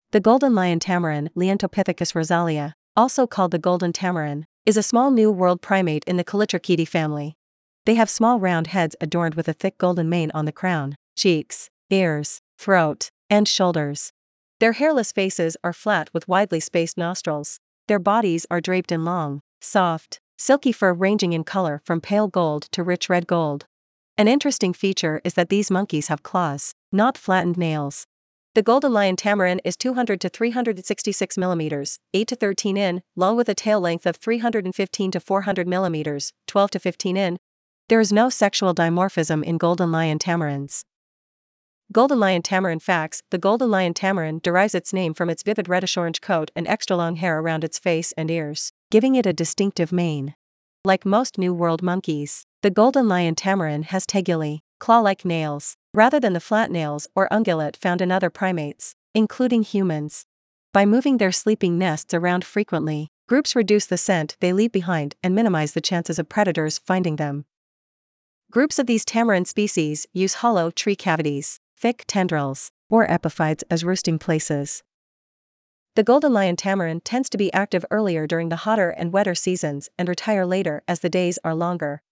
The golden lion tamarin, Liantopithecus rosalia, also called the golden tamarin, is a small New World primate in the Callitrichidae family. They have small round heads adorned with a thick golden mane on the crown, cheeks, ears, throat, and shoulders. Their hairless faces are flat with widely spaced nostrils. Their bodies are draped in long, soft, silky fur ranging in color from pale gold to rich red gold. An interesting feature is that these monkeys have claws, not flattened nails. The golden lion tamarin is 200 to 366 mm, 8 to 13 in, long with a tail length of 315 to 400 mm, 12 to 15 in. There is no sexual dimorphism in golden lion tamarins. Golden lion tamarin facts: the golden lion tamarin derives its name from its vivid reddish-orange coat and extra long hair around its face and ears, giving it a distinctive mane. Like most New World monkeys, the golden lion tamarin has tegulae, claw-like nails, rather than the flat nails or ungulate found in other primates, including humans. By moving their sleeping nests around frequently, groups reduce the scent they leave behind and minimize the chances of predators finding them. Groups of these tamarin species use hollow tree cavities, thick tendrils, or epiphytes as roosting places. The golden lion tamarin tends to be active earlier during the hotter and wetter seasons and retire later as the days are longer.